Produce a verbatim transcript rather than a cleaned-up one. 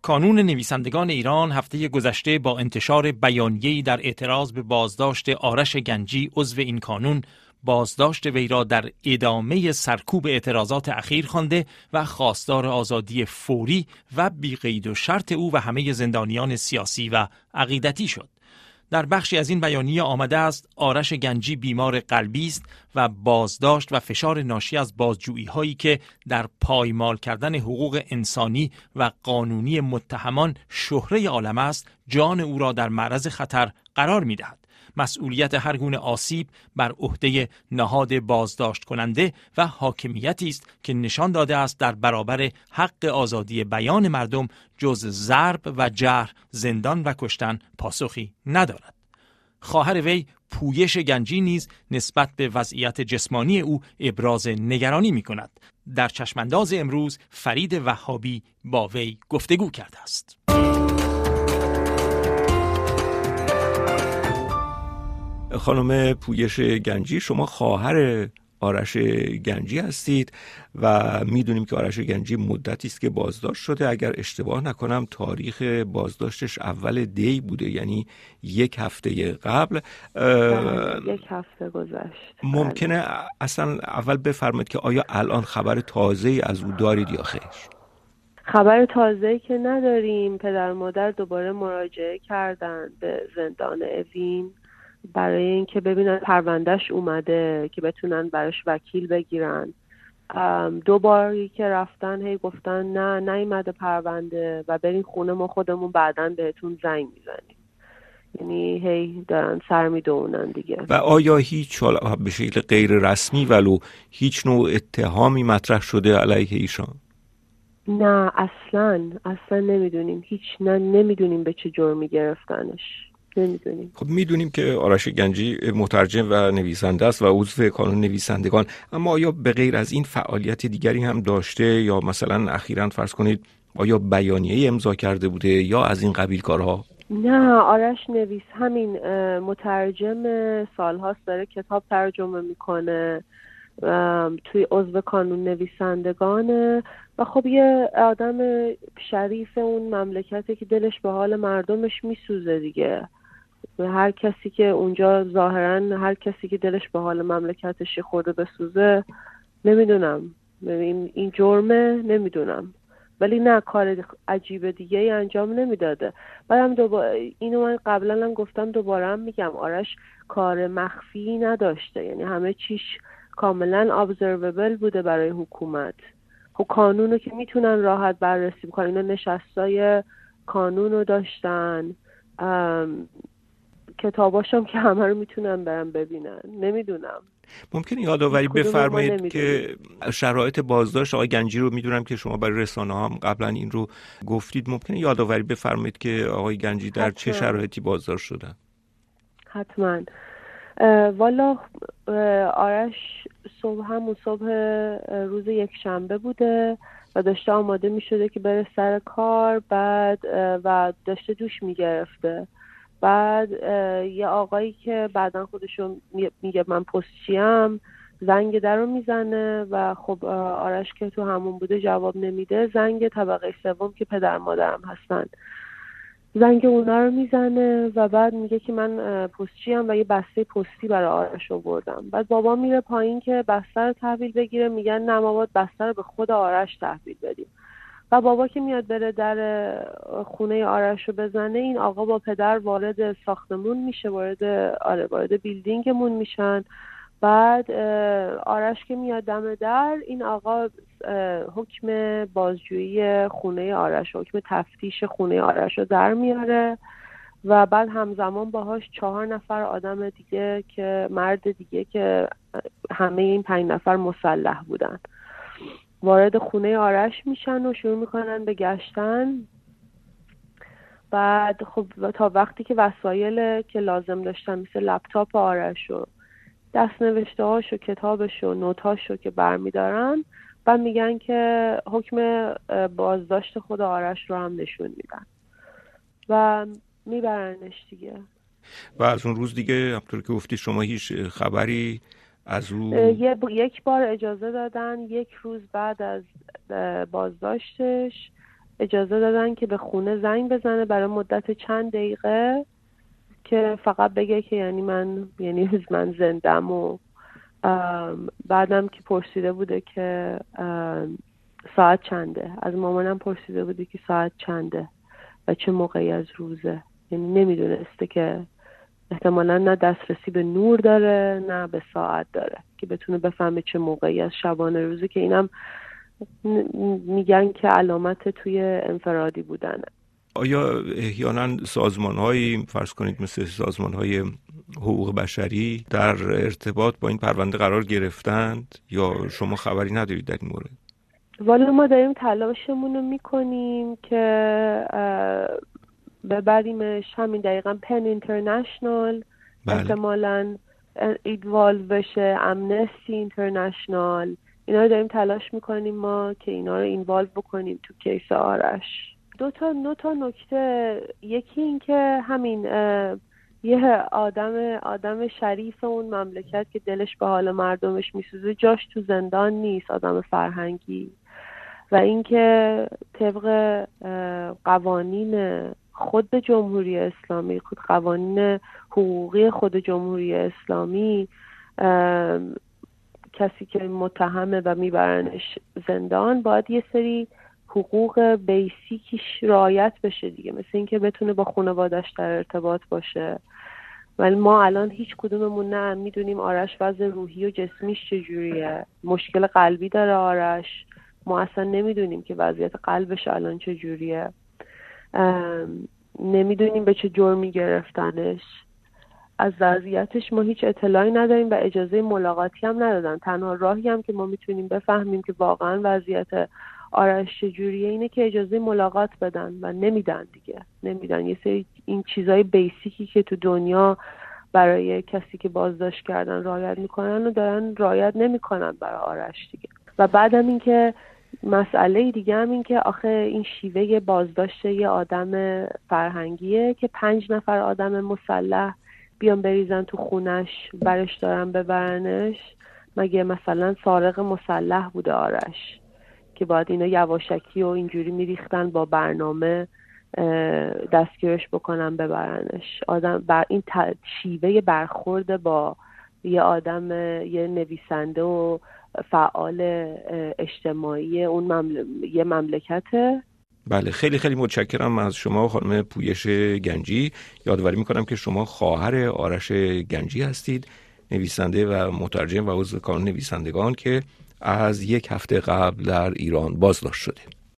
کانون نویسندگان ایران هفته گذشته با انتشار بیانیه‌ای در اعتراض به بازداشت آرش گنجی عضو این کانون، بازداشت وی را در ادامه سرکوب اعتراضات اخیر خوانده و خواستار آزادی فوری و بی قید و شرط او و همه زندانیان سیاسی و عقیدتی شد. در بخشی از این بیانیه آمده است آرش گنجی بیمار قلبی است و بازداشت و فشار ناشی از بازجویی هایی که در پایمال کردن حقوق انسانی و قانونی متهمان شهره عالم است جان او را در معرض خطر قرار می دهد. مسئولیت هر گونه آسیب بر عهده نهاد بازداشت کننده و حاکمیتی است که نشان داده است در برابر حق آزادی بیان مردم جز ضرب و جرح، زندان و کشتن پاسخی ندارد. خواهر وی پویش گنجی نیز نسبت به وضعیت جسمانی او ابراز نگرانی می کند. در چشمانداز امروز فرید وهابی با وی گفتگو کرده است. خانم پویش گنجی، شما خواهر آرش گنجی هستید و میدونیم که آرش گنجی مدتی است که بازداشت شده. اگر اشتباه نکنم تاریخ بازداشتش اول دی بوده، یعنی یک هفته قبل. یک هفته گذشت. ممکنه اصلا اول بفرمایید که آیا الان خبر تازه‌ای از او دارید یا خیر؟ خبر تازه‌ای که نداریم. پدر مادر دوباره مراجعه کردن به زندان اوین برای اینکه ببینن پروندهش اومده که بتونن براش وکیل بگیرن. دو باری که رفتن هی گفتن نه نیومده پرونده و برین خونه، ما خودمون بعداً بهتون زنگ میزنیم. یعنی هی دارن سر میدونن دیگه. و آیا هیچ به شکل غیر رسمی ولو هیچ نوع اتهامی مطرح شده علیه ایشان؟ نه اصلاً اصلاً نمیدونیم. هیچ نه نمیدونیم به چه جرمی گرفتنش. نمیدونیم. خب میدونیم که آرش گنجی مترجم و نویسنده است و عضو کانون نویسندگان، اما آیا به غیر از این فعالیت دیگری هم داشته یا مثلا اخیراً فرض کنید آیا بیانیه‌ای امضا کرده بوده یا از این قبیل کارها؟ نه، آرش نویس همین مترجم سالهاست، داره کتاب ترجمه میکنه، توی عضو کانون نویسندگانه و خب یه آدم شریف اون مملکته که دلش به حال مردمش میسوزه دیگه. هر کسی که اونجا ظاهرا هر کسی که دلش به حال مملکتش خورده بسوزه، نمیدونم این این جرمه، نمیدونم، ولی نه کار عجیب دیگه ای انجام نمیداده. بعدم دوباره اینو من قبلا هم گفتم دوباره هم میگم، آرش کار مخفی نداشته، یعنی همه چیش کاملا observable بوده برای حکومت. خب قانونو که میتونن راحت بررسی بکنن، اینا نشستای قانونو داشتن، کتاباشم که همه رو میتونن برن ببینن. نمیدونم، ممکنه یادآوری بفرمایید که شرایط بازداشت آقای گنجی رو میدونم که شما برای رسانه‌ها هم قبلا این رو گفتید، ممکنه یادآوری بفرمایید که آقای گنجی در حتما. چه شرایطی بازداشت شدن؟ حتما. والا آرش صبح همون صبح روز یک شنبه بوده و داشته آماده می شده که بره سر کار، بعد و داشته دوش می گرفته. بعد یه آقایی که بعداً خودشون میگه من پستچیم، زنگ در رو میزنه و خب آرش که تو همون بوده جواب نمیده. زنگ طبقه سوم که پدر مادرم هستن، زنگ اونا رو میزنه و بعد میگه که من پستچیم و یه بسته پستی برای آرش آوردم. بعد بابا میره پایین که بسته رو تحویل بگیره، میگن نه ما باید بسته رو به خود آرش تحویل بدیم. و بابا که میاد بره در خونه آرش رو بزنه، این آقا با پدر وارد ساختمون میشه، وارد آره وارد بیلدینگمون میشن. بعد آرش که میاد دم در، این آقا حکم بازجویی خونه آرش، حکم تفتیش خونه آرش رو در میاره و بعد همزمان باهاش چهار نفر آدم دیگه که مرد دیگه که همه این پنج نفر مسلح بودن وارد خونه آرش میشن و شروع میکنن به گشتن. بعد خب تا وقتی که وسایل که لازم داشتن مثل لپتاپ آرش و دست نوشته هاش و کتابش و نوت هاش رو که برمیدارن، بعد میگن که حکم بازداشت خود آرش رو هم نشون میدن و میبرنش دیگه. و از اون روز دیگه همطور که گفتی شما هیچ خبری از او؟ یه ب... یک بار اجازه دادن یک روز بعد از بازداشتش اجازه دادن که به خونه زنگ بزنه برای مدت چند دقیقه که فقط بگه که یعنی من یعنی من زندم. و بعدم که پرسیده بوده که ساعت چنده، از مامانم پرسیده بوده که ساعت چنده و چه موقعی از روزه. یعنی نمیدونسته که احتمالا نه دسترسی به نور داره نه به ساعت داره که بتونه بفهمه چه موقعی از شبانه روزه، که اینم میگن که علامت توی انفرادی بودنه. آیا احیانا سازمان‌هایی فرض کنید مثل سازمان‌های حقوق بشری در ارتباط با این پرونده قرار گرفتند یا شما خبری ندارید در این مورد؟ والا ما داریم تلاشمون رو میکنیم که ببریمش. همین دقیقا پن اینترنشنال احتمالاً ایدوالو بشه، امنستی اینترنشنال، اینا رو داریم تلاش میکنیم ما که اینا رو اینوالو بکنیم تو کیس آرش. دو تا نو تا نکته، یکی این که همین یه آدم آدم شریف اون مملکت که دلش به حال مردمش میسوزه جاش تو زندان نیست، آدم فرهنگی. و اینکه طبق قوانین خود جمهوری اسلامی، خود قوانین حقوقی خود جمهوری اسلامی، کسی که متهمه و میبرنش زندان باید یه سری حقوق بیسیکیش رعایت بشه دیگه، مثل اینکه بتونه با خانواده‌اش در ارتباط باشه. ولی ما الان هیچ کدوممون نه میدونیم آرش وضع روحی و جسمیش چجوریه. مشکل قلبی داره آرش، ما اصلا نمیدونیم که وضعیت قلبش الان چجوریه، نمیدونیم به چه جرمی گرفتنش، از وضعیتش ما هیچ اطلاعی نداریم و اجازه ملاقاتی هم ندادن. تنها راهی هم که ما میتونیم بفهمیم که واقعا وضعیت آرش چجوریه اینه که اجازه ملاقات بدن و نمیدن دیگه، نمیدن. یه سری این چیزای بیسیکی که تو دنیا برای کسی که بازداشت کردن رعایت میکنن و دارن رعایت نمیکنن برای آرش دیگه. و بعدم این که مسئله دیگه هم این که آخه این شیوه بازداشت یه آدم فرهنگیه که پنج نفر آدم مسلح بیان بریزن تو خونش برش دارن ببرنش. مگه مثلا سارق مسلح بوده آرش که باید اینا یواشکی و اینجوری میریختن با برنامه دستگیرش بکنن ببرنش؟ آدم بر این شیوه برخورد با یه آدم، یه نویسنده و فعال اجتماعی اون ممل... یه مملکته. بله، خیلی خیلی متشکرم از شما خانم پویش گنجی. یادآوری میکنم که شما خواهر آرش گنجی هستید، نویسنده و مترجم و عضو کانون نویسندگان که از یک هفته قبل در ایران بازداشت شده.